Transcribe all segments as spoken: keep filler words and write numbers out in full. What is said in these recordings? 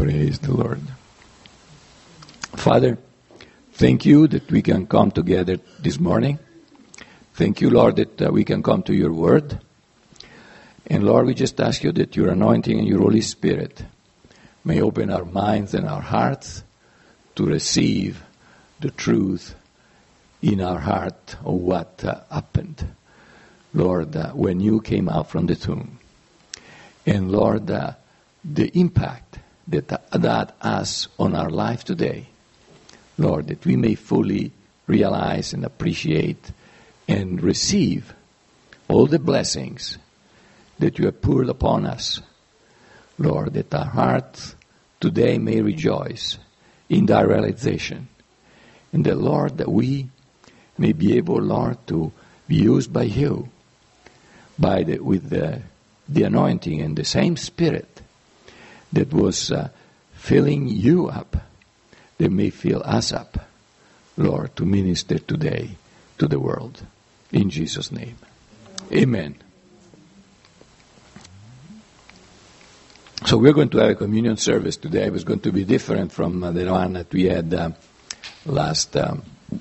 Praise the Lord. Father, thank you that we can come together this morning. Thank you, Lord, that uh, we can come to your word. And Lord, we just ask you that your anointing and your Holy Spirit may open our minds and our hearts to receive the truth in our heart of what uh, happened, Lord, uh, when you came out from the tomb. And Lord, uh, the impact that that has on our life today, Lord, that we may fully realize and appreciate and receive all the blessings that you have poured upon us. Lord, that our hearts today may rejoice in that realization. And that, Lord, that we may be able, Lord, to be used by you by the, with the, the anointing and the same Spirit that was uh, filling you up, that may fill us up, Lord, to minister today to the world. In Jesus' name. Amen. So we're going to have a communion service today. It was going to be different from uh, the one that we had uh, last um,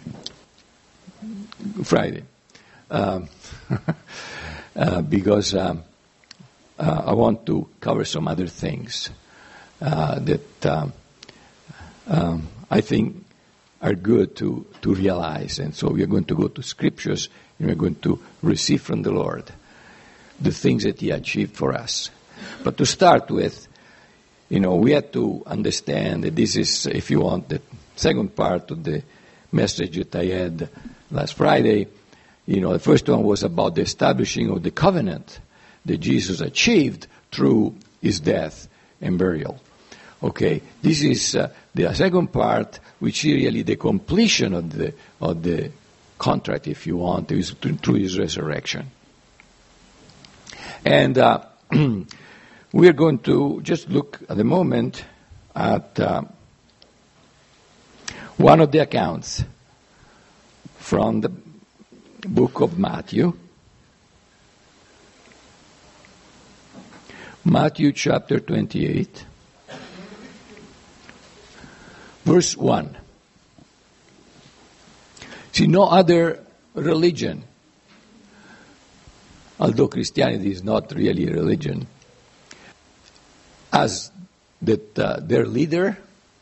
Friday. Um, uh, because um, uh, I want to cover some other things uh, that um, um, I think are good to, to realize. And so we're going to go to scriptures and we're going to receive from the Lord the things that he achieved for us. But to start with, you know, we have to understand that this is, if you want, the second part of the message that I had last Friday. You know, the first one was about the establishing of the covenant that Jesus achieved through his death and burial. Okay, this is uh, the second part, which is really the completion of the of the contract, if you want, is through his resurrection. And uh, we're going to just look at the moment at uh, one of the accounts from the book of Matthew. Matthew chapter twenty-eight, verse one. See, no other religion, although Christianity is not really a religion, as that uh, their leader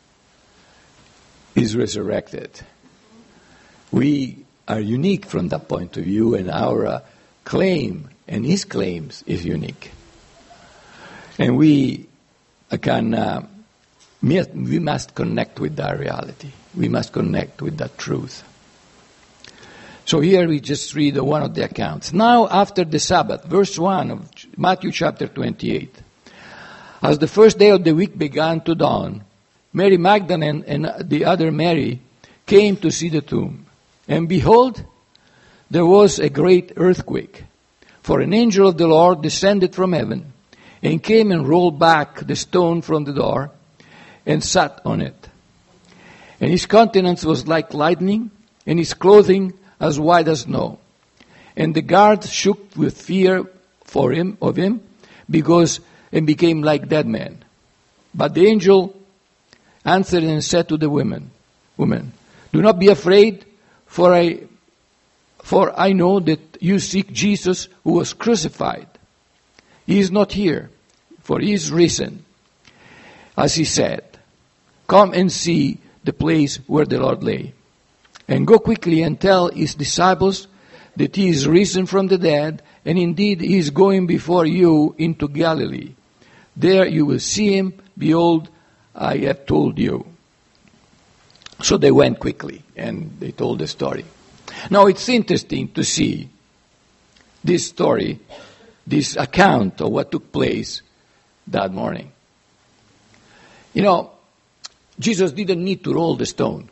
is resurrected. We are unique from that point of view, and our uh, claim and his claims is unique. And we uh, can, uh, we must connect with that reality. We must connect with that truth. So here we just read one of the accounts. Now after the Sabbath, verse one of Matthew chapter twenty-eight. As the first day of the week began to dawn, Mary Magdalene and the other Mary came to see the tomb. And behold, there was a great earthquake. For an angel of the Lord descended from heaven and came and rolled back the stone from the door and sat on it. And his countenance was like lightning, and his clothing as white as snow. And the guards shook with fear for him of him, because and became like dead men. But the angel answered and said to the women, "Woman, do not be afraid, for I, for I know that you seek Jesus who was crucified. He is not here, for he is risen, as he said. Come and see the place where the Lord lay. And go quickly and tell his disciples that he is risen from the dead, and indeed he is going before you into Galilee. There you will see him. Behold, I have told you." So they went quickly, and they told the story. Now it's interesting to see this story, this account of what took place that morning. You know, Jesus didn't need to roll the stone.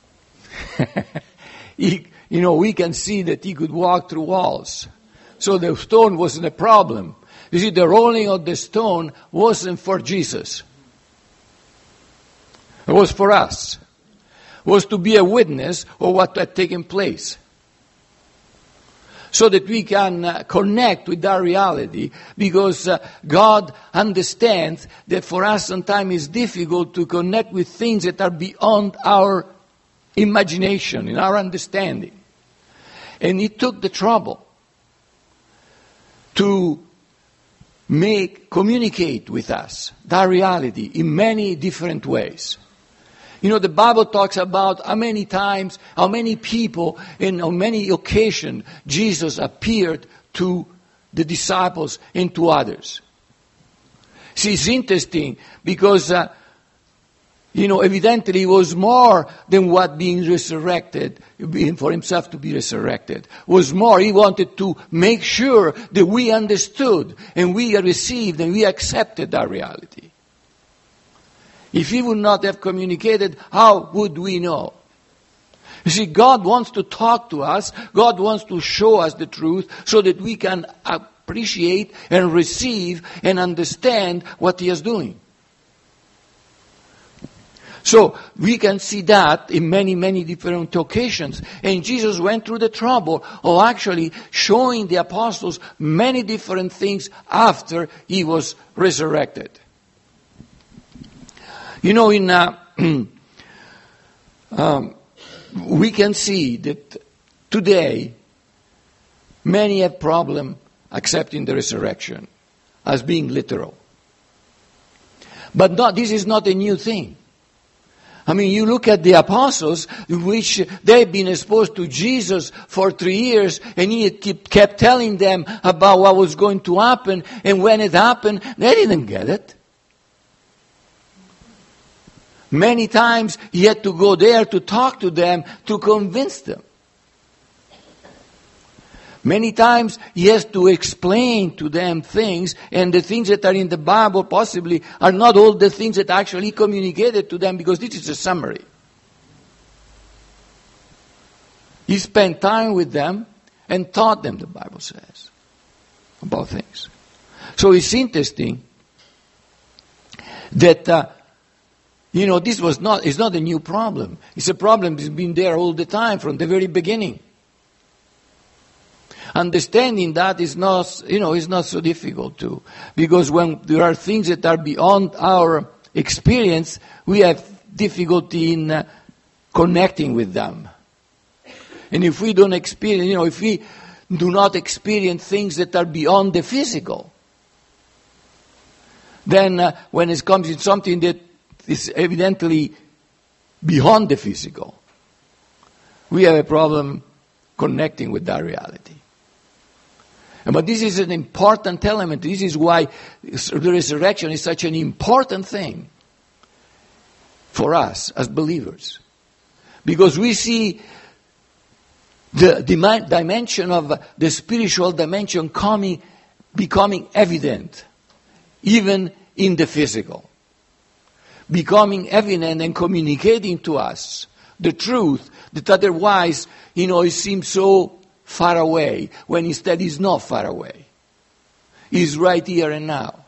he, you know, we can see that he could walk through walls. So the stone wasn't a problem. You see, the rolling of the stone wasn't for Jesus. It was for us. It was to be a witness of what had taken place. so that we can uh, connect with our reality, because uh, God understands that for us sometimes it's difficult to connect with things that are beyond our imagination, in our understanding. And He took the trouble to make, communicate with us that reality in many different ways. You know, the Bible talks about how many times, how many people, and on many occasions, Jesus appeared to the disciples and to others. See, it's interesting because, uh, you know, evidently it was more than what being resurrected, being for Himself to be resurrected. It was more, He wanted to make sure that we understood and we received and we accepted that reality. If He would not have communicated, how would we know? You see, God wants to talk to us. God wants to show us the truth so that we can appreciate and receive and understand what He is doing. So we can see that in many, many different occasions. And Jesus went through the trouble of actually showing the apostles many different things after He was resurrected. You know, in uh, um, we can see that today many have problem accepting the resurrection as being literal. But not, this is not a new thing. I mean, you look at the apostles, which they've been exposed to Jesus for three years, and He kept telling them about what was going to happen, and when it happened, they didn't get it. Many times He had to go there to talk to them, to convince them. Many times He has to explain to them things, and the things that are in the Bible possibly are not all the things that actually communicated to them, because this is a summary. He spent time with them and taught them, the Bible says, about things. So it's interesting that, uh, you know, this was not, it's not a new problem. It's a problem that's been there all the time from the very beginning. Understanding that is not, you know, is not so difficult too. Because when there are things that are beyond our experience, we have difficulty in uh, connecting with them. And if we don't experience, you know, if we do not experience things that are beyond the physical, then uh, when it comes to something that is evidently beyond the physical, we have a problem connecting with that reality. But this is an important element. This is why the resurrection is such an important thing for us as believers. Because we see the dimension of the spiritual dimension coming, becoming evident, even in the physical. Becoming evident and communicating to us the truth that otherwise, you know, it seems so far away, when instead He's not far away. He's right here and now.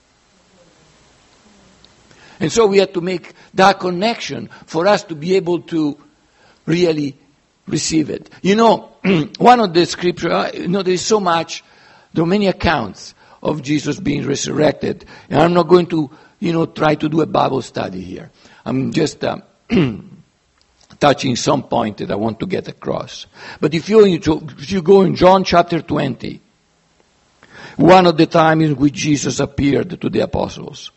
And so we have to make that connection for us to be able to really receive it. You know, one of the scripture, you know, there is so much, there are many accounts of Jesus being resurrected. And I'm not going to, you know, try to do a Bible study here. I'm just uh, touching some point that I want to get across. But if you, if you go in John chapter twenty, one of the times in which Jesus appeared to the apostles.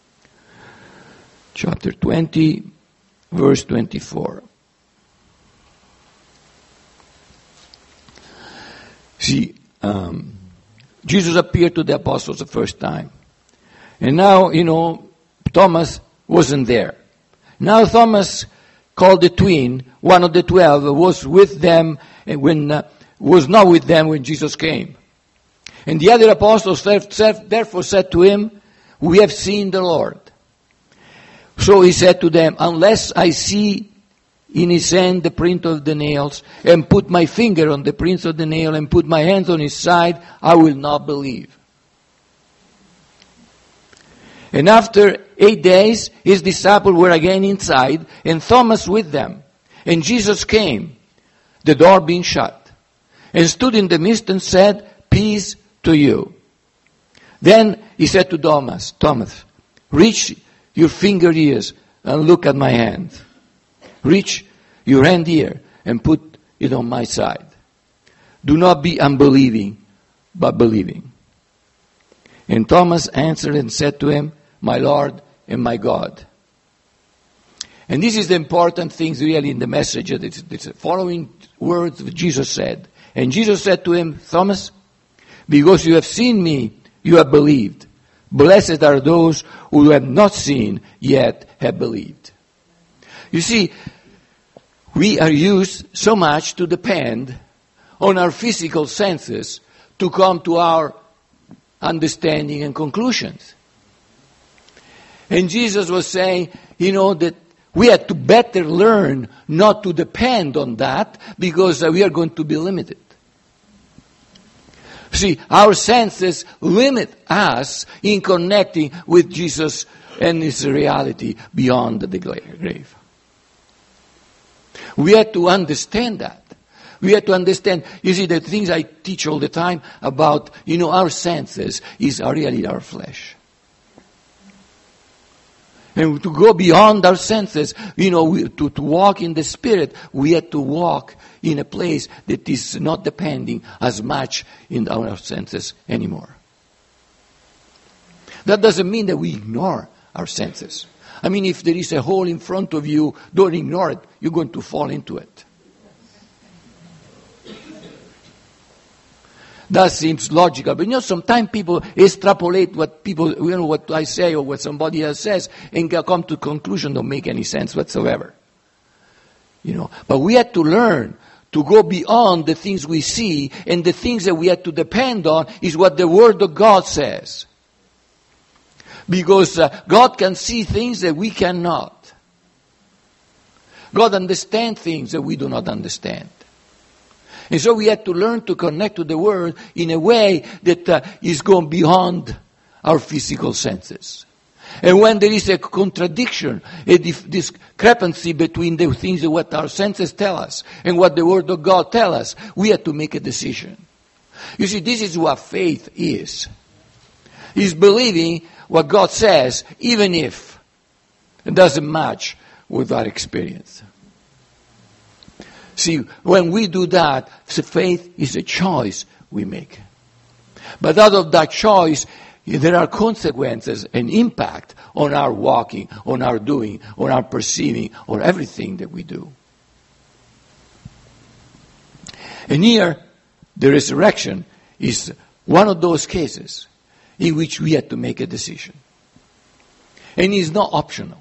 Chapter twenty, verse twenty-four. See, um, Jesus appeared to the apostles the first time. And now, you know, Thomas wasn't there. Now Thomas, called the twin, one of the twelve, was with them when uh, was not with them when Jesus came. And the other apostles therefore said to him, "We have seen the Lord." So he said to them, "Unless I see in his hand the print of the nails, and put my finger on the print of the nail, and put my hands on his side, I will not believe." And after eight days, his disciples were again inside, and Thomas with them. And Jesus came, the door being shut. and stood in the midst and said, Peace to you. Then he said to Thomas, Thomas, reach your finger here and look at my hand. Reach your hand here and put it on my side. Do not be unbelieving, but believing. And Thomas answered and said to him, My Lord and my God. And this is the important things really in the message. It's, it's the following words that Jesus said. And Jesus said to him, Thomas, because you have seen me, you have believed. Blessed are those who have not seen, yet have believed. You see, we are used so much to depend on our physical senses to come to our understanding and conclusions. And Jesus was saying, you know, that we had to better learn not to depend on that because we are going to be limited. See, our senses limit us in connecting with Jesus and His reality beyond the grave. We have to understand that. We have to understand, you see, the things I teach all the time about, you know, our senses is really our flesh. And to go beyond our senses, you know, we, to, to walk in the Spirit, we have to walk in a place that is not depending as much in our senses anymore. That doesn't mean that we ignore our senses. I mean, if there is a hole in front of you, don't ignore it. You're going to fall into it. That seems logical, but you know, sometimes people extrapolate what people, you know, what I say or what somebody else says, and come to conclusion don't make any sense whatsoever. You know, but we have to learn to go beyond the things we see, and the things that we have to depend on is what the Word of God says. Because uh, God can see things that we cannot. God understands things that we do not understand. And so we have to learn to connect to the Word in a way that uh, is going beyond our physical senses. And when there is a contradiction, a dif- discrepancy between the things that what our senses tell us and what the Word of God tells us, we have to make a decision. You see, this is what faith is. It's believing what God says, even if it doesn't match with our experience. See, when we do that, faith is a choice we make. But out of that choice, there are consequences and impact on our walking, on our doing, on our perceiving, on everything that we do. And here, the resurrection is one of those cases in which we have to make a decision. And it's not optional.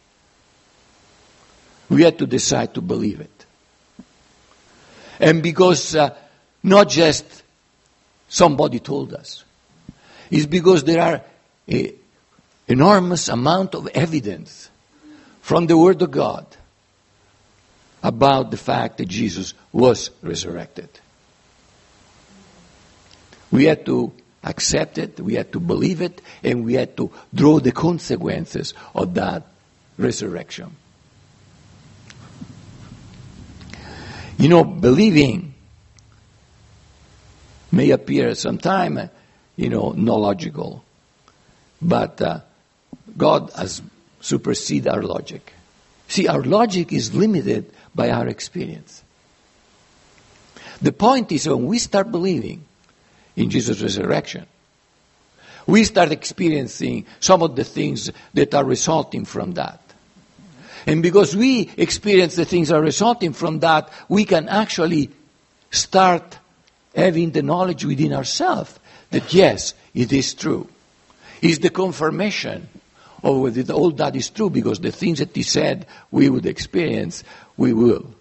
We have to decide to believe it. And because uh, not just somebody told us, it's because there are an enormous amount of evidence from the Word of God about the fact that Jesus was resurrected. We had to accept it, we had to believe it, and we had to draw the consequences of that resurrection. You know, believing may appear sometimes, you know, not logical, but uh, God has superseded our logic. See, our logic is limited by our experience. The point is, when we start believing in Jesus' resurrection, we start experiencing some of the things that are resulting from that. And because we experience the things that are resulting from that, we can actually start having the knowledge within ourselves that yes, it is true. It's the confirmation of whether all that is true, because the things that He said we would experience, we will.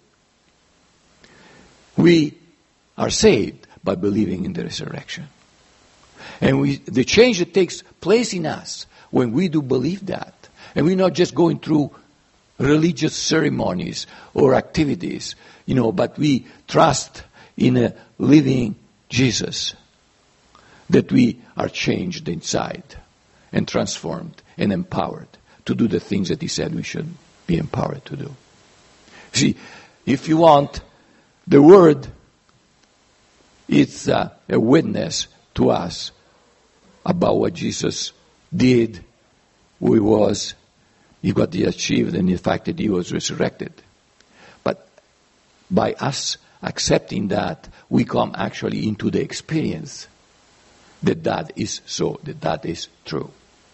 We are saved by believing in the resurrection. And we, the change that takes place in us when we do believe that, and we're not just going through religious ceremonies or activities, you know, but we trust in a living Jesus, that we are changed inside and transformed and empowered to do the things that He said we should be empowered to do. See, if you want, the Word it's uh, a witness to us about what Jesus did, who he was, what he achieved, and the fact that he was resurrected. But by us accepting that, we come actually into the experience that that is so, that that is true.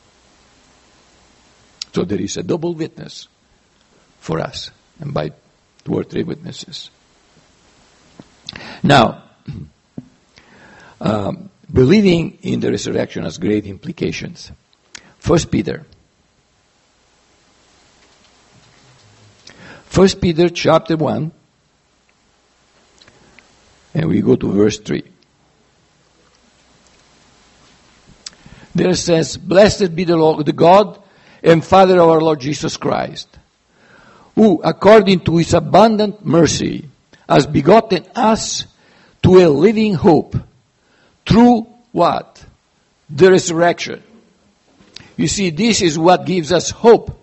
So there is a double witness for us, and by two or three witnesses. Now, um, believing in the resurrection has great implications. First Peter. First Peter chapter one, and we go to verse three. There it says, "Blessed be the Lord, the God and Father of our Lord Jesus Christ, who, according to his abundant mercy, has begotten us to a living hope through what? The resurrection." You see, this is what gives us hope.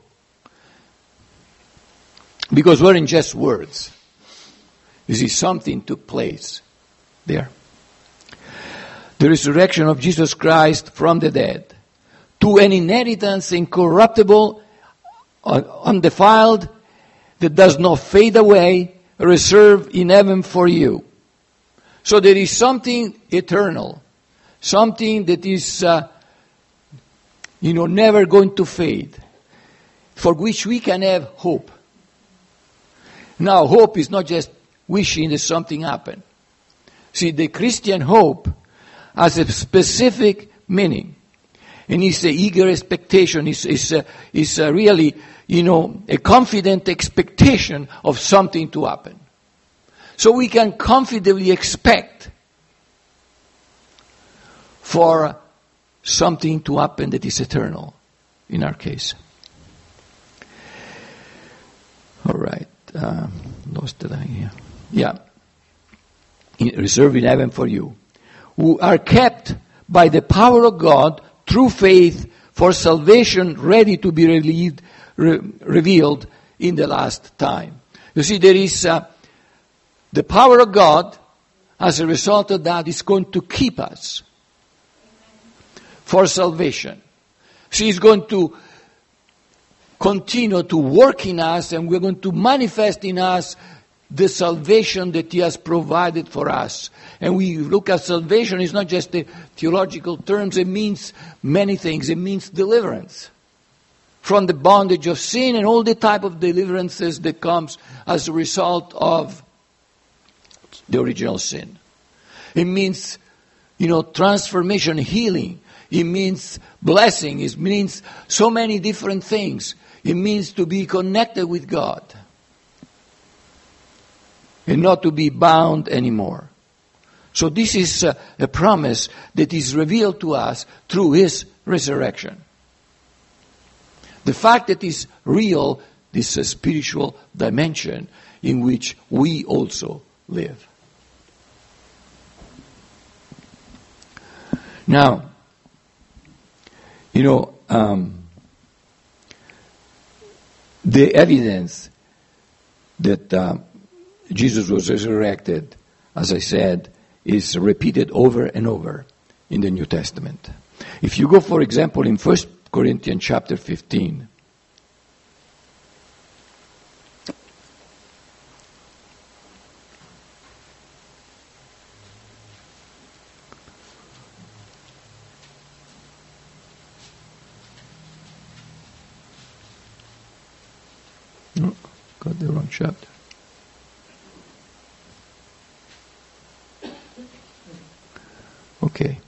Because we're in just words. You see, something took place there. The resurrection of Jesus Christ from the dead, to an inheritance incorruptible, undefiled, that does not fade away, reserved in heaven for you. So there is something eternal, something that is, uh, you know, never going to fade, for which we can have hope. Now, hope is not just wishing that something happen. See, the Christian hope has a specific meaning. And it's an eager expectation. It's, it's, a, it's a really, you know, a confident expectation of something to happen. So we can confidently expect for something to happen that is eternal, in our case. All right. Uh, lost the line here. Yeah. In, reserved in heaven for you, who are kept by the power of God through faith for salvation ready to be relieved, re- revealed in the last time. You see, there is uh, the power of God, as a result of that, is going to keep us for salvation. She is going to continue to work in us, and we're going to manifest in us the salvation that he has provided for us. And we look at salvation, it's not just the theological terms, it means many things. It means deliverance from the bondage of sin and all the type of deliverances that comes as a result of the original sin. It means, you know, transformation, healing. It means blessing. It means so many different things. It means to be connected with God and not to be bound anymore. So this is a, a promise that is revealed to us through his resurrection. The fact that it's real, this is a spiritual dimension in which we also live. Now, you know, um, the evidence that uh, Jesus was resurrected, as I said, is repeated over and over in the New Testament. If you go, for example, in First Corinthians chapter fifteen, oh, got the wrong chapter. Okay.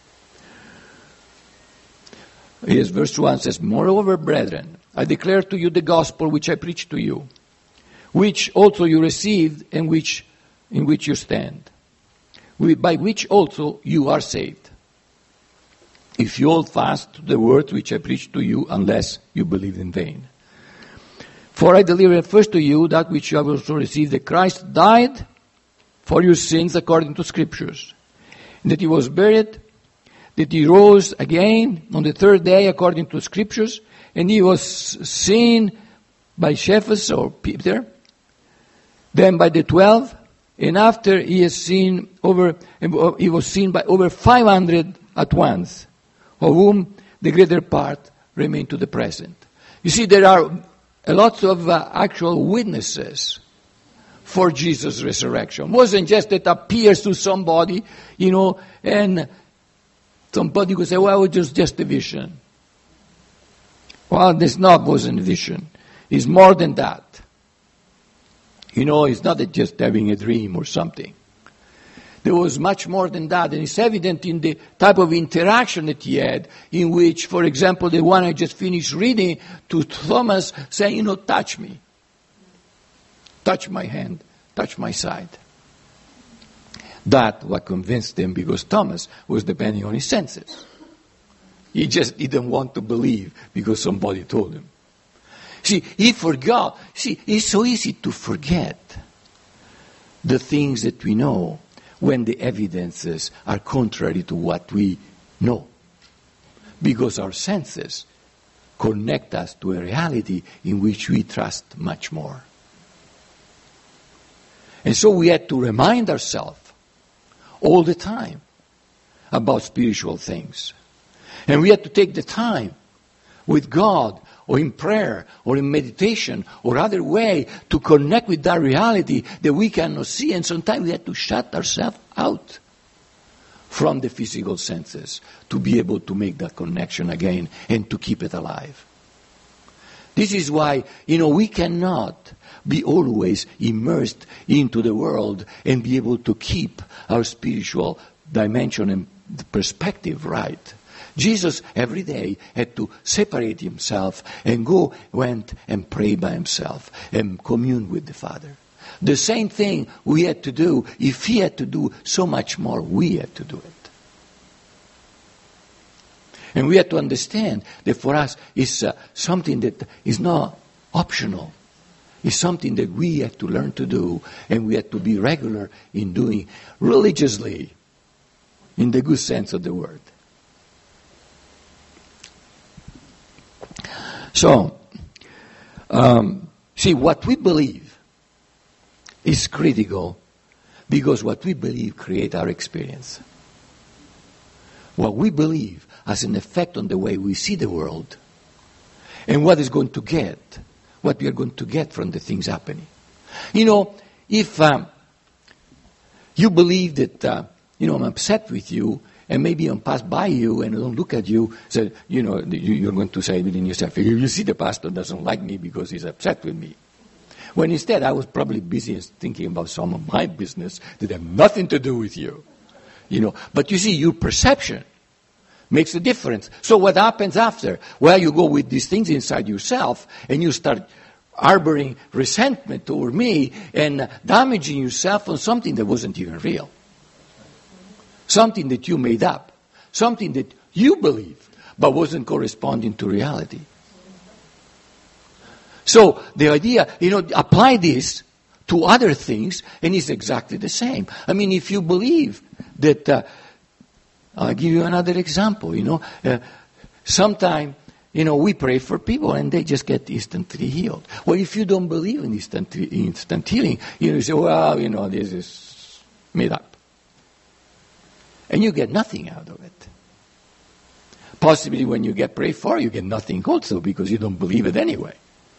Here's verse one says, "Moreover, brethren, I declare to you the gospel which I preached to you, which also you received and which in which you stand, by which also you are saved, if you hold fast to the word which I preached to you, unless you believe in vain. For I delivered first to you that which you have also received, that Christ died for your sins according to Scriptures, and that he was buried, that he rose again on the third day according to Scriptures, and he was seen by Cephas or Peter, then by the twelve. And after he has seen over, he was seen by over five hundred at once, of whom the greater part remain to the present. You see, there are a lot of uh, actual witnesses for Jesus' resurrection. It wasn't just that appears to somebody, you know, and somebody could say, well, it was just a vision. Well, this not wasn't a vision. It's more than that. You know, it's not just having a dream or something. There was much more than that, and it's evident in the type of interaction that he had, in which, for example, the one I just finished reading to Thomas saying, you know, touch me. Touch my hand, touch my side. That what convinced them, because Thomas was depending on his senses. He just didn't want to believe because somebody told him. See, he forgot. See, it's so easy to forget the things that we know when the evidences are contrary to what we know. Because our senses connect us to a reality in which we trust much more. And so we had to remind ourselves all the time about spiritual things. And we had to take the time with God, or in prayer, or in meditation, or other way to connect with that reality that we cannot see. And sometimes we have to shut ourselves out from the physical senses to be able to make that connection again and to keep it alive. This is why, you know, we cannot be always immersed into the world and be able to keep our spiritual dimension and perspective right. Jesus every day had to separate himself and go, went and pray by himself and commune with the Father. The same thing we had to do. If he had to do so much more, we had to do it. And we had to understand that for us it's uh, something that is not optional. It's something that we have to learn to do, and we have to be regular in doing religiously, in the good sense of the word. So, um, see, what we believe is critical because what we believe creates our experience. What we believe has an effect on the way we see the world and what is going to get, what we are going to get from the things happening. You know, if um, you believe that, uh, you know, I'm upset with you, and maybe I'll pass by you and I don't look at you, so, you know, you're going to say within yourself, you see the pastor doesn't like me because he's upset with me. When instead I was probably busy thinking about some of my business that have nothing to do with you. You know, but you see, your perception makes a difference. So what happens after? Well, you go with these things inside yourself and you start harboring resentment toward me and damaging yourself on something that wasn't even real. Something that you made up. Something that you believed, but wasn't corresponding to reality. So the idea, you know, apply this to other things, and it's exactly the same. I mean, if you believe that, uh, I'll give you another example, you know, uh, sometime, you know, we pray for people and they just get instantly healed. Well, if you don't believe in instant, instant healing, you know, you say, well, you know, this is made up. And you get nothing out of it. Possibly when you get prayed for, you get nothing also because you don't believe it anyway.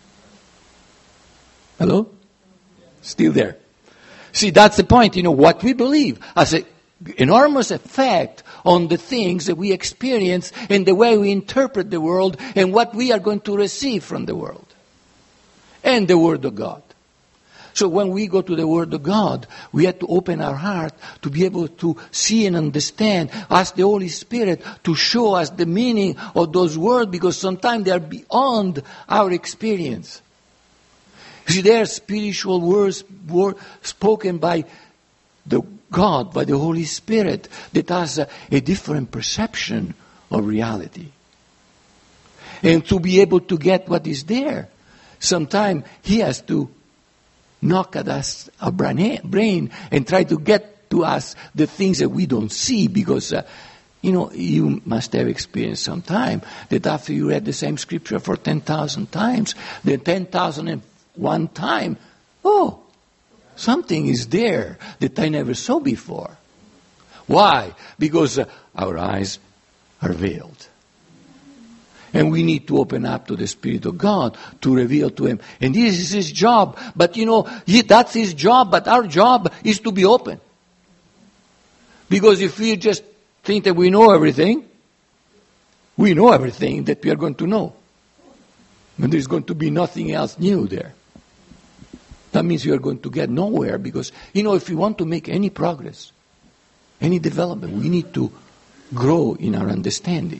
Hello? Still there. See, that's the point. You know, what we believe has an enormous effect on the things that we experience and the way we interpret the world and what we are going to receive from the world. And the Word of God. So when we go to the Word of God, we have to open our heart to be able to see and understand, ask the Holy Spirit to show us the meaning of those words, because sometimes they are beyond our experience. See, they are spiritual words, words spoken by the God, by the Holy Spirit, that has a, a different perception of reality. And to be able to get what is there, sometimes He has to knock at us our brain and try to get to us the things that we don't see, because uh, you know, you must have experienced some time that after you read the same scripture for ten thousand times, the ten thousand and one time, oh, something is there that I never saw before. Why? Because uh, our eyes are veiled. And we need to open up to the Spirit of God to reveal to Him. And this is His job. But you know, he, that's His job, but our job is to be open. Because if we just think that we know everything, we know everything that we are going to know. And there's going to be nothing else new there. That means we are going to get nowhere because, you know, if we want to make any progress, any development, we need to grow in our understanding.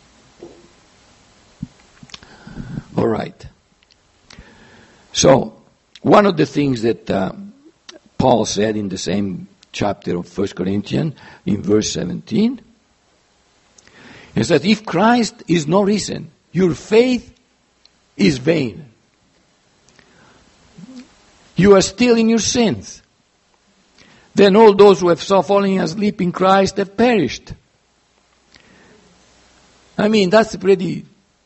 All right. So, one of the things that uh, Paul said in the same chapter of First Corinthians, in verse seventeen, is that if Christ is not risen, your faith is vain. You are still in your sins. Then all those who have so fallen asleep in Christ have perished. I mean, that's a pretty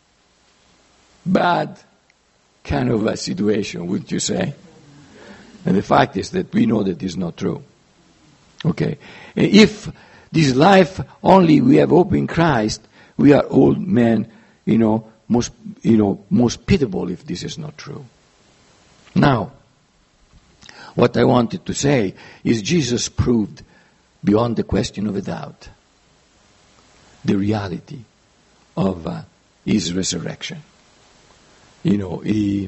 bad kind of a situation, wouldn't you say? And the fact is that we know that is not true. Okay. If this life only we have hope in Christ, we are old men, you know, most, you know, most pitiable if this is not true. Now, what I wanted to say is Jesus proved beyond the question of a doubt the reality of uh, His resurrection. You know, He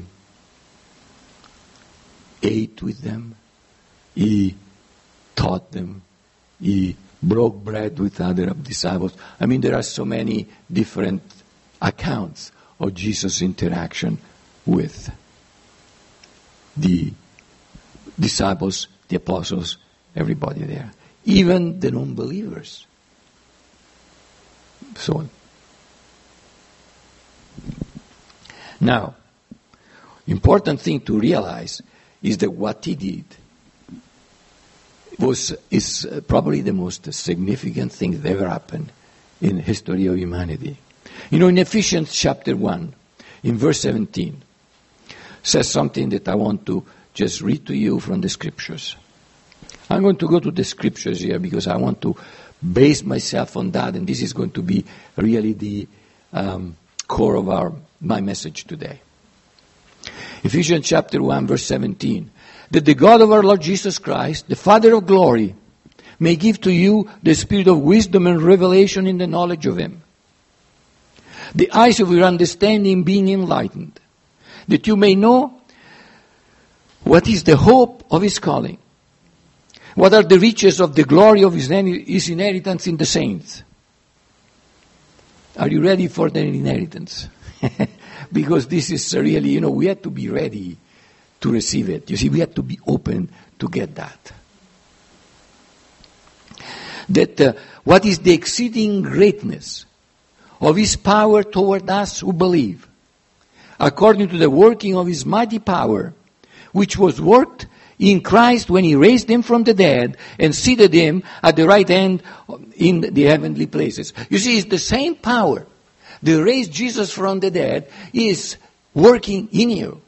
ate with them, He taught them, He broke bread with other disciples. I mean, there are so many different accounts of Jesus' interaction with the disciples, the apostles, everybody there. Even the non-believers. So, now, important thing to realize is that what He did was is probably the most significant thing that ever happened in the history of humanity. You know, in Ephesians chapter one, in verse seventeen, says something that I want to just read to you from the scriptures. I'm going to go to the scriptures here because I want to base myself on that, and this is going to be really the um, core of our my message today. Ephesians chapter one, verse seventeen. That the God of our Lord Jesus Christ, the Father of glory, may give to you the spirit of wisdom and revelation in the knowledge of Him. The eyes of your understanding being enlightened, that you may know what is the hope of His calling, what are the riches of the glory of His, his inheritance in the saints. Are you ready for the inheritance? Because this is really, you know, we have to be ready to receive it. You see, we have to be open to get that. That uh, what is the exceeding greatness of His power toward us who believe, according to the working of His mighty power, which was worked in Christ when He raised Him from the dead and seated Him at the right hand in the heavenly places. You see, it's the same power that raised Jesus from the dead is working in you.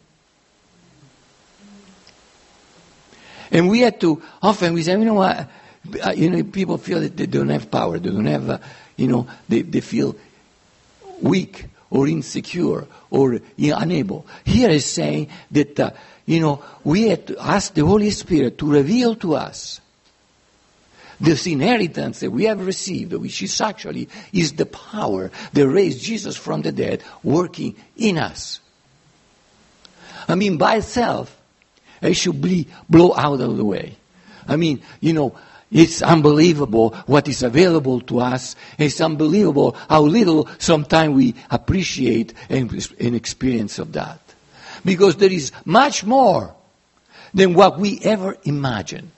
And we had to, often we say, you know what, you know, people feel that they don't have power, they don't have, uh, you know, they, they feel weak or insecure or you know, unable. Here is saying that, uh, you know, we had to ask the Holy Spirit to reveal to us this inheritance that we have received, which is actually is the power that raised Jesus from the dead working in us. I mean, by itself, it should be blow out of the way. I mean, you know, it's unbelievable what is available to us. It's unbelievable how little sometimes we appreciate and, and experience of that. Because there is much more than what we ever imagine.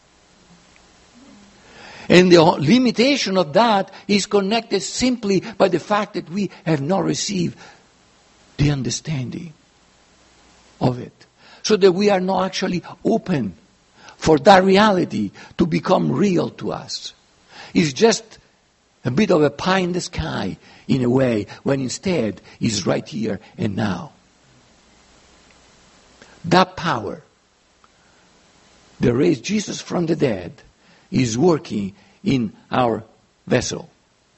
And the limitation of that is connected simply by the fact that we have not received the understanding of it. So that we are not actually open for that reality to become real to us. It's just a bit of a pie in the sky in a way, when instead it's right here and now. That power that raised Jesus from the dead is working in our vessel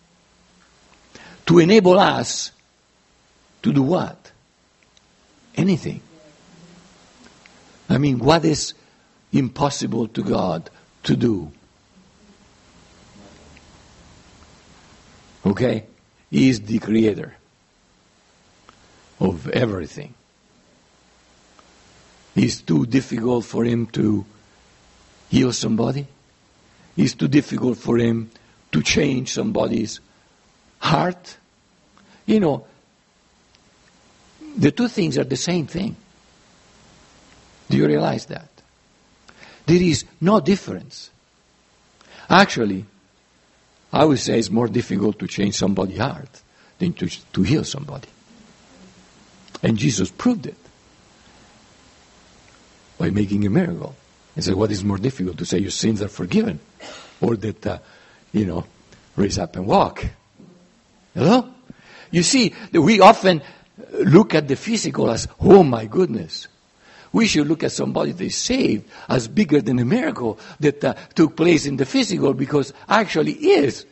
to enable us to do what? Anything. I mean, what is impossible to God to do? Okay? He is the creator of everything. It's too difficult for him to heal somebody. It's too difficult for him to change somebody's heart. You know, the two things are the same thing. Do you realize that? There is no difference. Actually, I would say it's more difficult to change somebody's heart than to, to heal somebody. And Jesus proved it by making a miracle. He said, what is more difficult, to say your sins are forgiven, or that, uh, you know, raise up and walk? Hello? You see, we often look at the physical as, oh my goodness. We should look at somebody that is saved as bigger than a miracle that uh, took place in the physical, because actually is.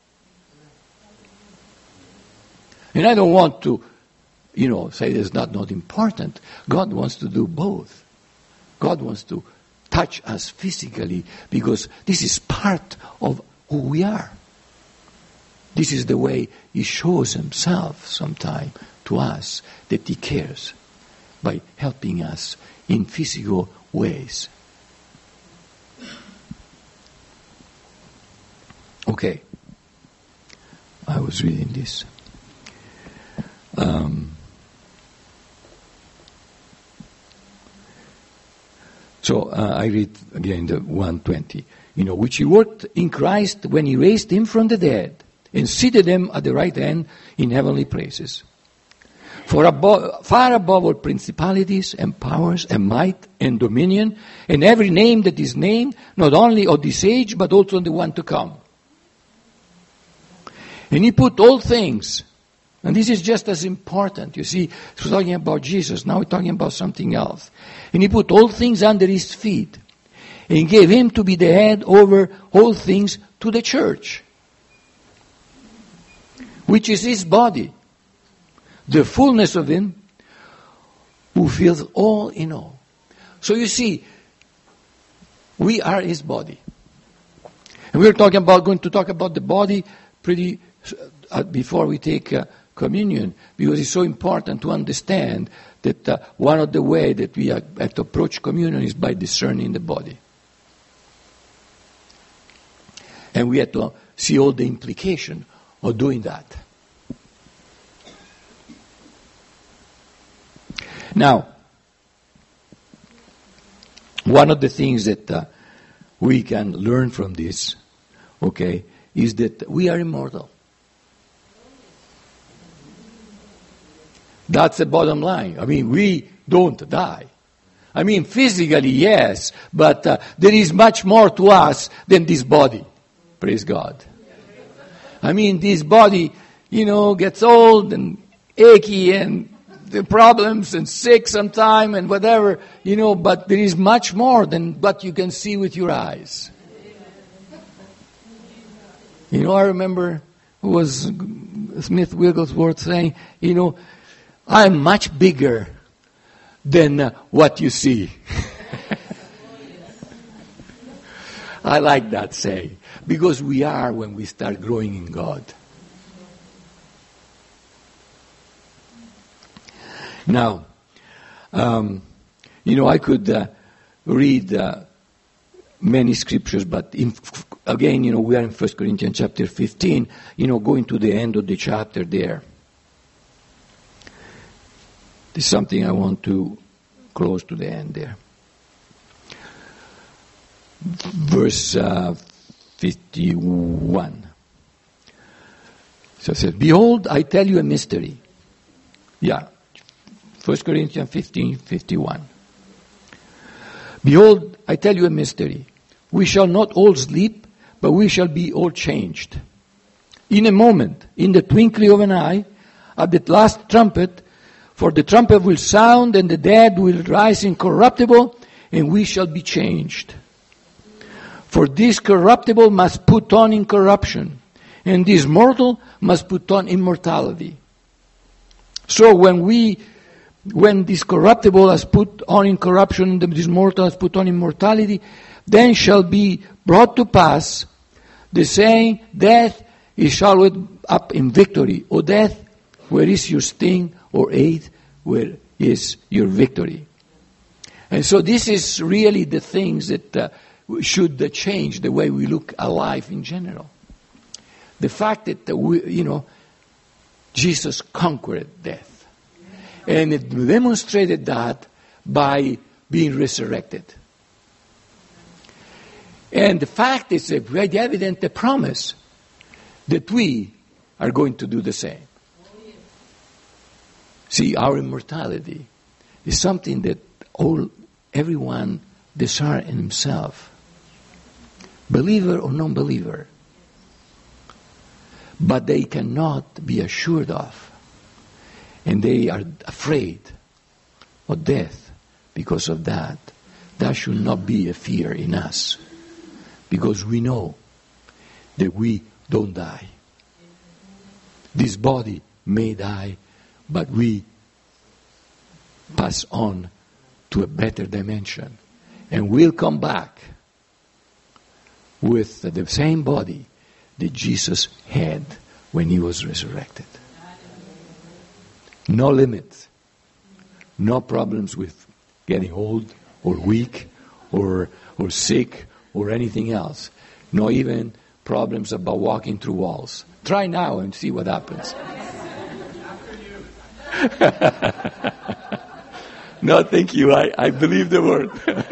And I don't want to, you know, say it's not, not important. God wants to do both. God wants to touch us physically, because this is part of who we are. This is the way He shows Himself sometime to us, that He cares, by helping us in physical ways. Okay. I was reading this. Um, so uh, I read again the one twenty. You know, which He worked in Christ when He raised Him from the dead and seated Him at the right hand in heavenly places. For above, far above all principalities and powers and might and dominion and every name that is named, not only of this age, but also on the one to come. And He put all things, and this is just as important. You see, we're talking about Jesus, now we're talking about something else. And He put all things under His feet, and gave Him to be the head over all things to the church, which is His body, the fullness of Him who fills all in all. So you see, we are His body. And we're talking about, going to talk about the body pretty uh, before we take uh, communion, because it's so important to understand that uh, one of the ways that we have to approach communion is by discerning the body. And we have to see all the implication of doing that. Now, one of the things that uh, we can learn from this, okay, is that we are immortal. That's the bottom line. I mean, we don't die. I mean, physically, yes, but uh, there is much more to us than this body. Praise God. I mean, this body, you know, gets old and achy and the problems and sick sometime and whatever, you know, but there is much more than what you can see with your eyes. You know, I remember it was Smith Wigglesworth saying, you know, I'm much bigger than uh, what you see. I like that saying, because we are when we start growing in God. Now, um, you know, I could uh, read uh, many scriptures, but in, again, you know, we are in First Corinthians chapter fifteen, you know, going to the end of the chapter there. There's something I want to close to the end there. Verse uh, fifty-one. So it says, behold, I tell you a mystery. Yeah. First Corinthians fifteen, fifty-one. Behold, I tell you a mystery. We shall not all sleep, but we shall be all changed. In a moment, in the twinkling of an eye, at the last trumpet, for the trumpet will sound, and the dead will rise incorruptible, and we shall be changed. For this corruptible must put on incorruption, and this mortal must put on immortality. So when we, when this corruptible has put on incorruption, and this mortal has put on immortality, then shall be brought to pass the saying, death is swallowed up in victory. O death, where is your sting? Or hate, where is your victory? And so this is really the things that uh, should uh, change the way we look at life in general. The fact that, uh, we, you know, Jesus conquered death. And it demonstrated that by being resurrected. And the fact is a very evident the promise that we are going to do the same. See, our immortality is something that all everyone desires in himself, believer or non-believer, but they cannot be assured of, and they are afraid of death because of that. That should not be a fear in us, because we know that we don't die. This body may die, but we pass on to a better dimension. And we'll come back with the same body that Jesus had when he was resurrected. No limits. No problems with getting old or weak or or sick or anything else. No even problems about walking through walls. Try now and see what happens. No, thank you. I, I believe the word.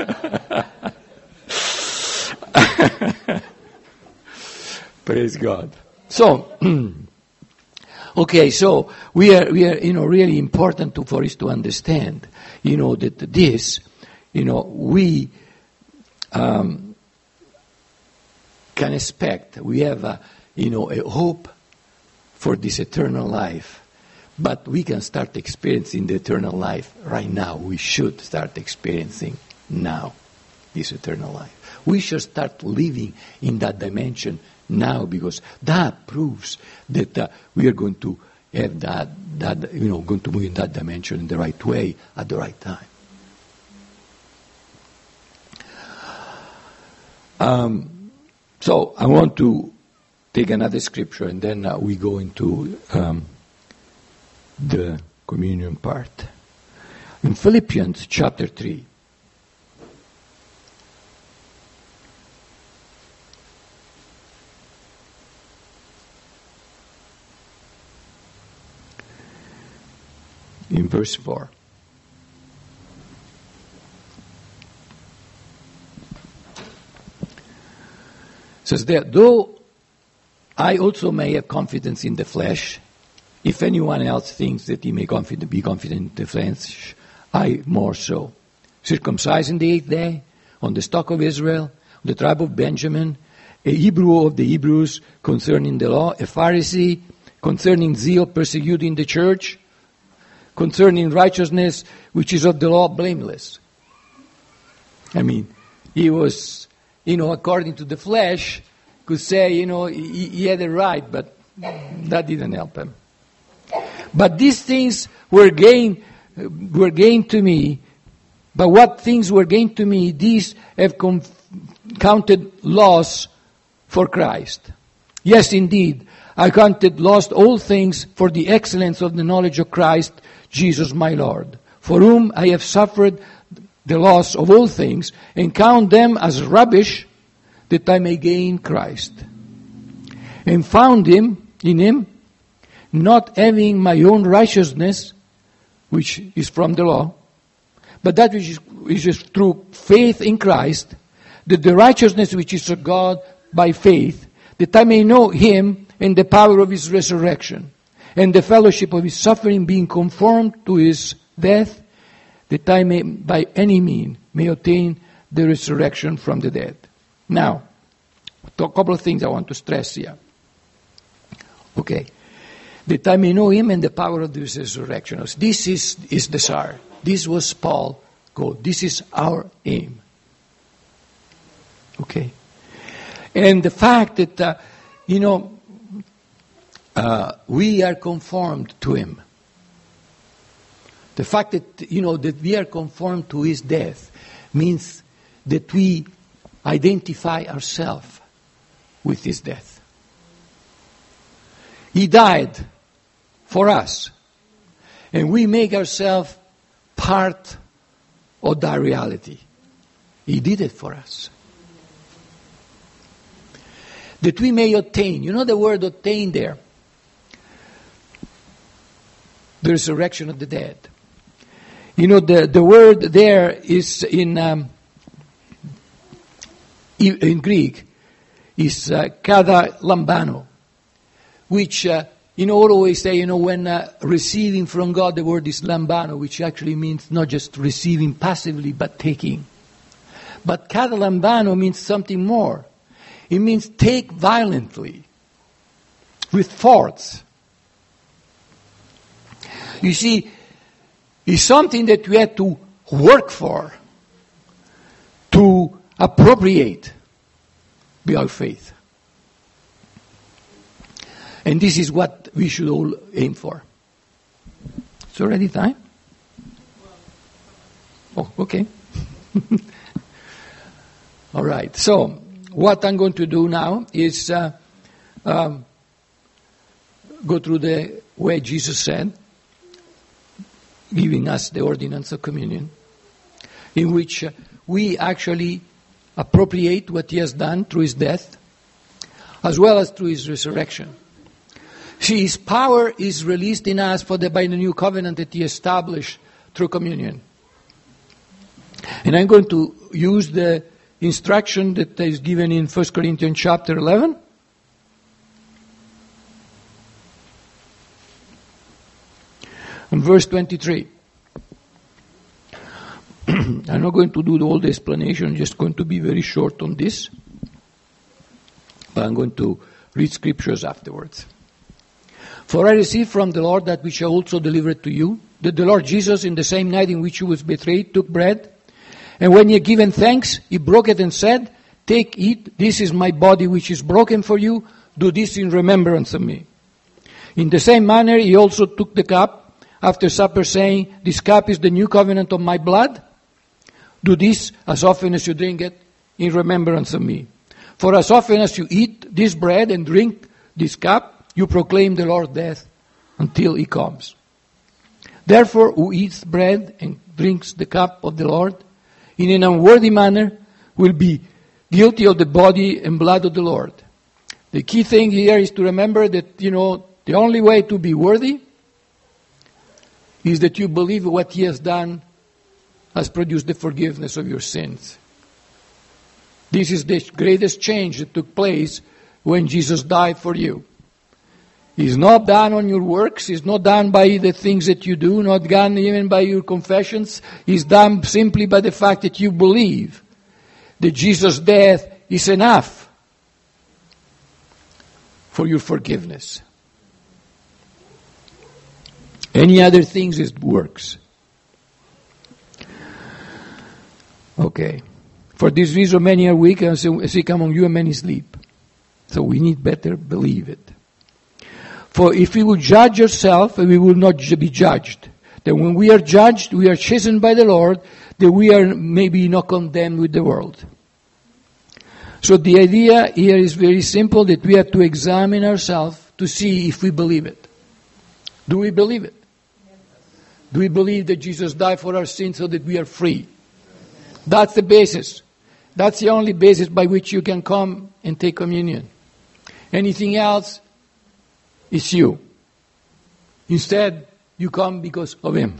Praise God. So, okay, so we are, we are, you know, really important to, for us to understand, you know, that this, you know, we um, can expect, we have, a, you know, a hope for this eternal life. But we can start experiencing the eternal life right now. We should start experiencing now this eternal life. We should start living in that dimension now, because that proves that uh, we are going to have that, that, you know, going to move in that dimension in the right way at the right time. Um, so I want to take another scripture, and then uh, we go into Um, the communion part. In Philippians chapter three. In verse four. It says there, though I also may have confidence in the flesh, if anyone else thinks that he may confident, be confident in the flesh, I more so. Circumcised in the eighth day, on the stock of Israel, on the tribe of Benjamin, a Hebrew of the Hebrews, concerning the law, a Pharisee, concerning zeal, persecuting the church, concerning righteousness, which is of the law, blameless. I mean, he was, you know, according to the flesh, could say, you know, he, he had it right, but that didn't help him. But these things were gained, were gained to me. But what things were gained to me, these have com- counted loss for Christ. Yes, indeed, I counted lost all things for the excellence of the knowledge of Christ Jesus my Lord, for whom I have suffered the loss of all things, and count them as rubbish, that I may gain Christ, and found him in him, not having my own righteousness, which is from the law, but that which is, which is through faith in Christ, that the righteousness which is of God by faith, that I may know him and the power of his resurrection, and the fellowship of his suffering, being conformed to his death, that I may by any means may obtain the resurrection from the dead. Now, a couple of things I want to stress here. Okay. That I may know him and the power of his resurrection. This is, is the desire. This was Paul's goal. This is our aim. Okay? And the fact that, uh, you know, uh, we are conformed to him. The fact that, you know, that we are conformed to his death means that we identify ourselves with his death. He died for us. And we make ourselves part of that reality. He did it for us. That we may obtain, you know the word obtain there? The resurrection of the dead. You know, the, the word there is in um, in Greek, is uh, kada lambano, which, uh, you know, always say, you know, when uh, receiving from God, the word is lambano, which actually means not just receiving passively, but taking. But kada lambano means something more. It means take violently, with force. You see, it's something that we have to work for, to appropriate by our faith. And this is what we should all aim for. It's already time? Oh, okay. All right. So, what I'm going to do now is uh, um, go through the way Jesus said, giving us the ordinance of communion, in which uh, we actually appropriate what he has done through his death, as well as through his resurrection. See, his power is released in us for the by the new covenant that he established through communion. And I'm going to use the instruction that is given in First Corinthians chapter eleven. And verse twenty-three. I'm not going to do all the explanation, I'm just going to be very short on this. But I'm going to read scriptures afterwards. For I received from the Lord that which I also delivered to you, that the Lord Jesus, in the same night in which he was betrayed, took bread. And when he had given thanks, he broke it and said, "Take, eat, this is my body which is broken for you. Do this in remembrance of me." In the same manner, he also took the cup after supper, saying, "This cup is the new covenant of my blood. Do this as often as you drink it in remembrance of me. For as often as you eat this bread and drink this cup, you proclaim the Lord's death until he comes. Therefore, who eats bread and drinks the cup of the Lord in an unworthy manner will be guilty of the body and blood of the Lord." The key thing here is to remember that, you know, the only way to be worthy is that you believe what he has done has produced the forgiveness of your sins. This is the greatest change that took place when Jesus died for you. It's not done on your works. It's not done by the things that you do, not done even by your confessions. It's done simply by the fact that you believe that Jesus' death is enough for your forgiveness. Any other things is works. Okay. For this reason many are weak and sick among you and many sleep. So we need better believe it. For if we would judge ourselves, we will not be judged. Then when we are judged, we are chastened by the Lord, that we are maybe not condemned with the world. So the idea here is very simple, that we have to examine ourselves to see if we believe it. Do we believe it? Do we believe that Jesus died for our sins so that we are free? That's the basis. That's the only basis by which you can come and take communion. Anything else is you. Instead, you come because of him.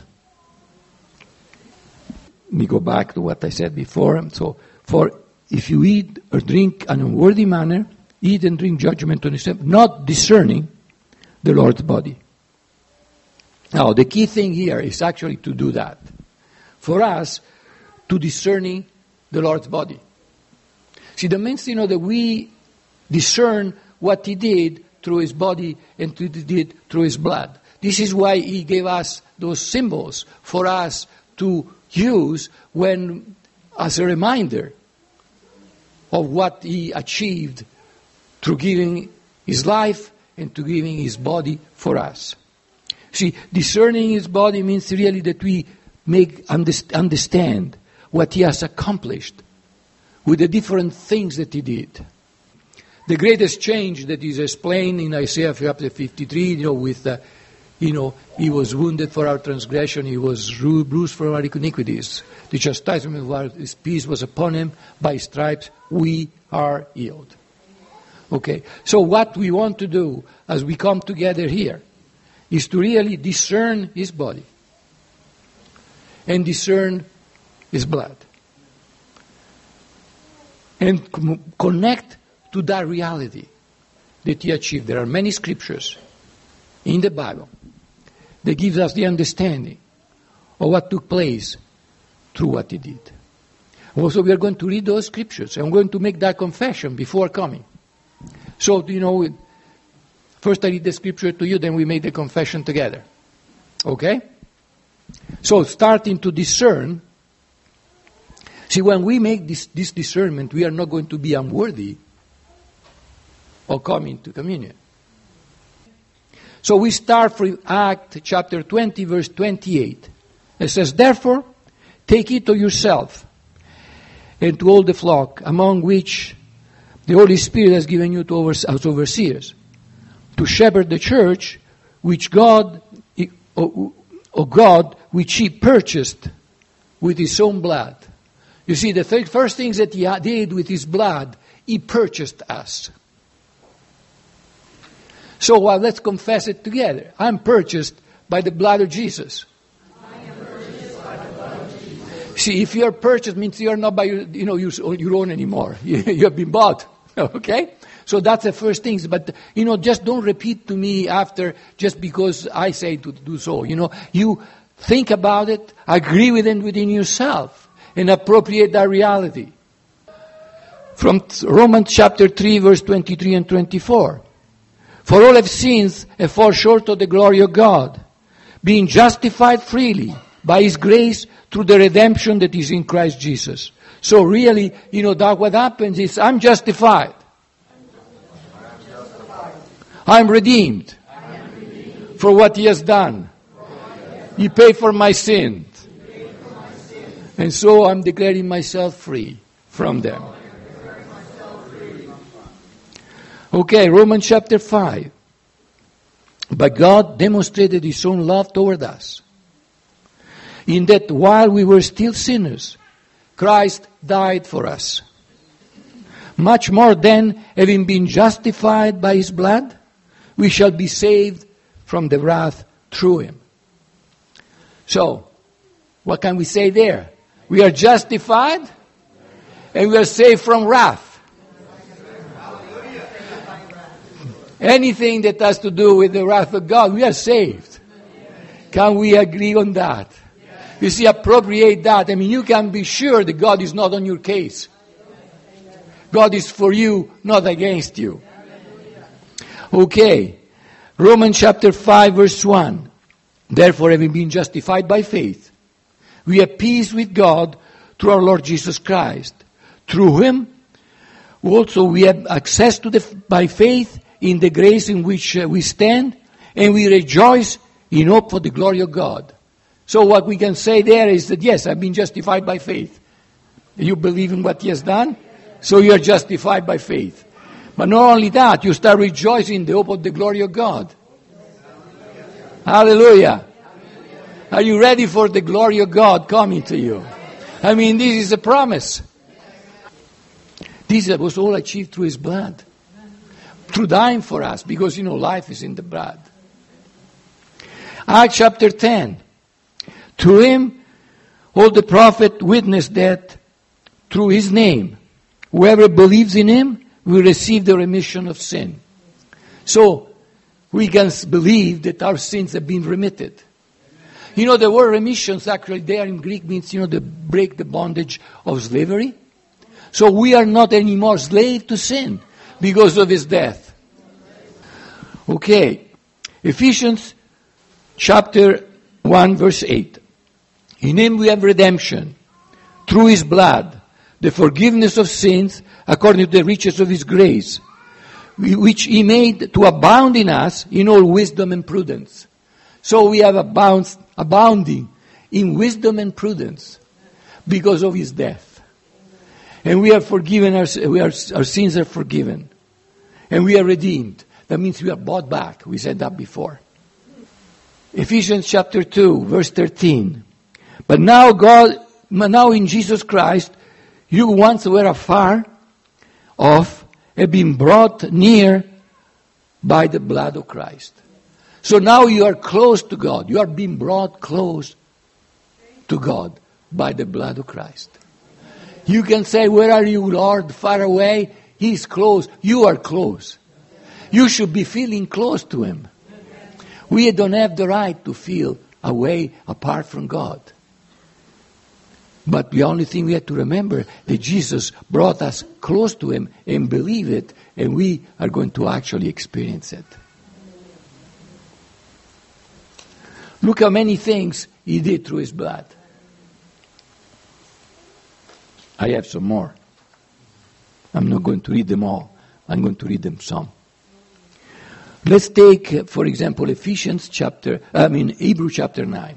Let me go back to what I said before. So, for if you eat or drink in an unworthy manner, eat and drink judgment on yourself, not discerning the Lord's body. Now, the key thing here is actually to do that. For us, to discerning the Lord's body. See, the means, you know, that we discern what he did through his body and what he did through his blood. This is why he gave us those symbols for us to use when, as a reminder of what he achieved through giving his life and to giving his body for us. See, discerning his body means really that we make understand what he has accomplished with the different things that he did. The greatest change that is explained in Isaiah chapter fifty-three, you know, with, uh, you know, he was wounded for our transgression, he was bruised for our iniquities. The chastisement of his peace was upon him, by his stripes we are healed. Okay, so what we want to do as we come together here is to really discern his body and discern his blood. And com- connect to that reality that he achieved. There are many scriptures in the Bible that gives us the understanding of what took place through what he did. Also, we are going to read those scriptures. I'm going to make that confession before coming. So, you know, first I read the scripture to you, then we make the confession together. Okay? So, starting to discern. See, when we make this, this discernment, we are not going to be unworthy of coming to communion. So we start from Acts chapter twenty, verse twenty-eight. It says, "Therefore, take it to yourself and to all the flock, among which the Holy Spirit has given you to over, as overseers, to shepherd the church, which God, O God, which He purchased with His own blood." You see, the th- first things that He did with His blood, He purchased us. So well, let's confess it together. I'm purchased by the blood of Jesus. I am purchased by the blood of Jesus. See, if you're purchased, means you're not by your, you know, your own anymore. You, you have been bought. Okay? So that's the first thing. But, you know, just don't repeat to me after just because I say to do so. You know, you think about it, agree with it within yourself, and appropriate that reality. From Romans chapter three, verse twenty-three and twenty-four. "For all have sinned and fall short of the glory of God, being justified freely by His grace through the redemption that is in Christ Jesus." So really, you know, that what happens is I'm justified. I'm justified. I'm redeemed, I am redeemed for what He has done. He paid for my sins. He paid for my sins. And so I'm declaring myself free from them. Okay, Romans chapter five. "But God demonstrated His own love toward us, in that while we were still sinners, Christ died for us. Much more then, having been justified by His blood, we shall be saved from the wrath through Him." So, what can we say there? We are justified and we are saved from wrath. Anything that has to do with the wrath of God, we are saved. Can we agree on that? You see, appropriate that. I mean, you can be sure that God is not on your case. God is for you, not against you. Okay. Romans chapter five, verse one. "Therefore, having been justified by faith, we have peace with God through our Lord Jesus Christ. Through Him, also we have access to the, by faith, in the grace in which uh, we stand, and we rejoice in hope for the glory of God." So what we can say there is that, yes, I've been justified by faith. You believe in what He has done, so you are justified by faith. But not only that, you start rejoicing in the hope of the glory of God. Hallelujah. Are you ready for the glory of God coming to you? I mean, this is a promise. This was all achieved through His blood. Through dying for us, because, you know, life is in the blood. Acts chapter ten. "Through Him, all the prophets witness that through His name, whoever believes in Him will receive the remission of sin." So, we can believe that our sins have been remitted. You know, the word remissions actually there in Greek means, you know, to break the bondage of slavery. So we are not anymore slave to sin because of His death. Okay. Ephesians chapter one, verse eight. "In Him we have redemption, through His blood, the forgiveness of sins according to the riches of his grace, which he made to abound in us in all wisdom and prudence. So we have abound, abounding in wisdom and prudence because of his death. And we are forgiven, our, we are, our sins are forgiven. And we are redeemed. That means we are bought back. We said that before. Ephesians chapter two, verse thirteen. But now God, now in Jesus Christ, you once were afar off, have been brought near by the blood of Christ. So now you are close to God. You are being brought close to God by the blood of Christ. You can say, where are you, Lord? Far away? He's close. You are close. You should be feeling close to him. We don't have the right to feel away apart from God. But the only thing we have to remember that Jesus brought us close to him and believe it, and we are going to actually experience it. Look how many things he did through his blood. I have some more. I'm not going to read them all. I'm going to read them some. Let's take, for example, Ephesians chapter, I mean, Hebrew chapter nine.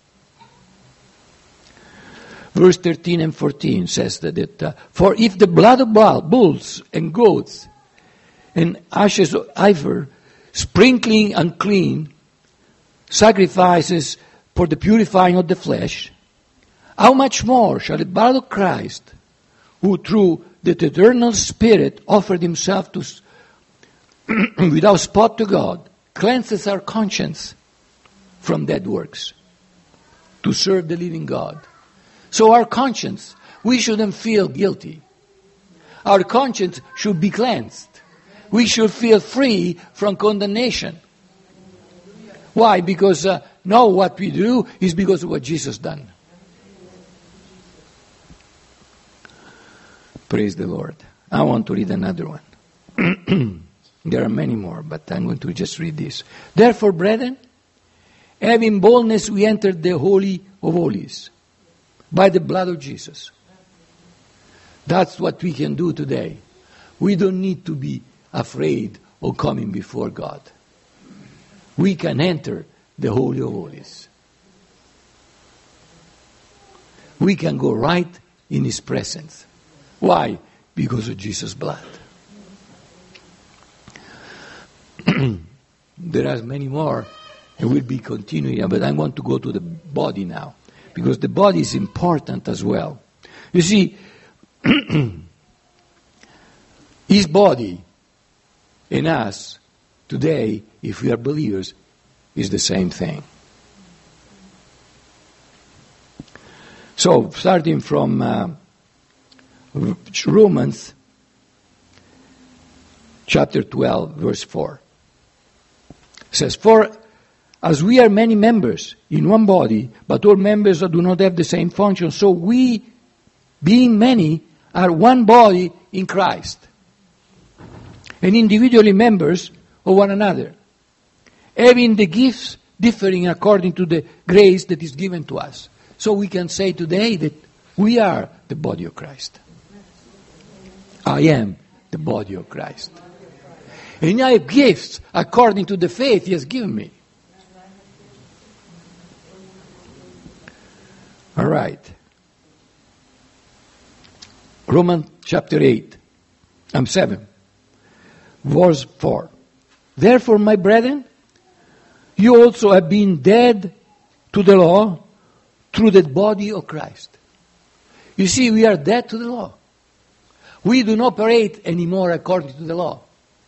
Verse thirteen and fourteen says that, that uh, for if the blood of bulls and goats and ashes of heifer, sprinkling unclean, sacrifices for the purifying of the flesh, how much more shall the blood of Christ, who through the eternal Spirit offered himself to without spot to God, cleanses our conscience from dead works to serve the living God. So our conscience, we shouldn't feel guilty. Our conscience should be cleansed. We should feel free from condemnation. Why? Because uh, now what we do is because of what Jesus done. Praise the Lord. I want to read another one. There are many more, but I'm going to just read this. Therefore, brethren, having boldness we entered the Holy of Holies by the blood of Jesus. That's what we can do today. We don't need to be afraid of coming before God. We can enter the Holy of Holies. We can go right in his presence. Why? Because of Jesus' blood. There are many more, and we'll be continuing, but I want to go to the body now, because the body is important as well. You see, his body in us today, if we are believers, is the same thing. So, starting from uh, Romans chapter twelve, verse four. It says, for as we are many members in one body, but all members do not have the same function, so we, being many, are one body in Christ, and individually members of one another, having the gifts differing according to the grace that is given to us. So we can say today that we are the body of Christ. I am the body of Christ. And I have gifts according to the faith he has given me. All right. Romans chapter eight. I'm seven. Verse four. Therefore, my brethren, you also have been dead to the law through the body of Christ. You see, we are dead to the law. We do not operate anymore according to the law.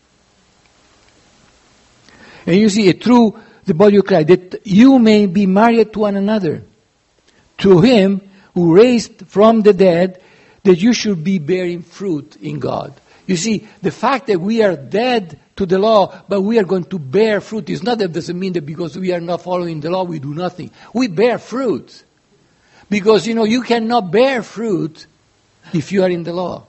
And you see, through the body of Christ, that you may be married to one another, to him who raised from the dead, that you should be bearing fruit in God. You see, the fact that we are dead to the law, but we are going to bear fruit, is not that doesn't mean that because we are not following the law, we do nothing. We bear fruit. Because, you know, you cannot bear fruit if you are in the law.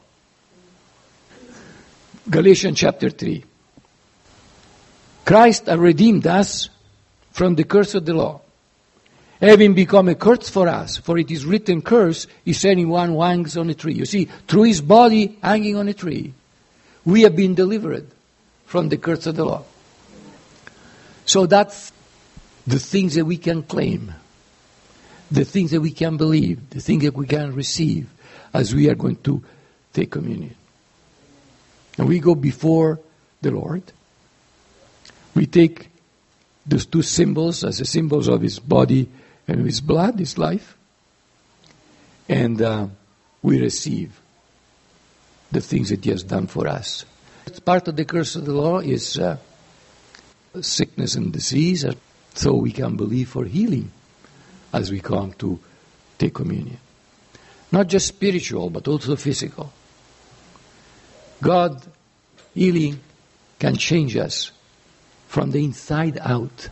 Galatians chapter three. Christ has redeemed us from the curse of the law, having become a curse for us, for it is written, curse is anyone who hangs on a tree. You see, through his body hanging on a tree, we have been delivered from the curse of the law. So that's the things that we can claim, the things that we can believe, the things that we can receive as we are going to take communion. And we go before the Lord. We take those two symbols as the symbols of his body and his blood, his life. And uh, we receive the things that he has done for us. Part of the curse of the law is uh, sickness and disease, so we can believe for healing as we come to take communion. Not just spiritual, but also physical. God, healing, can change us from the inside out,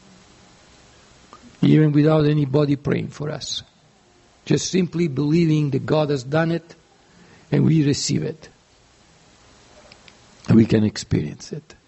even without anybody praying for us. Just simply believing that God has done it, and we receive it. And we can experience it.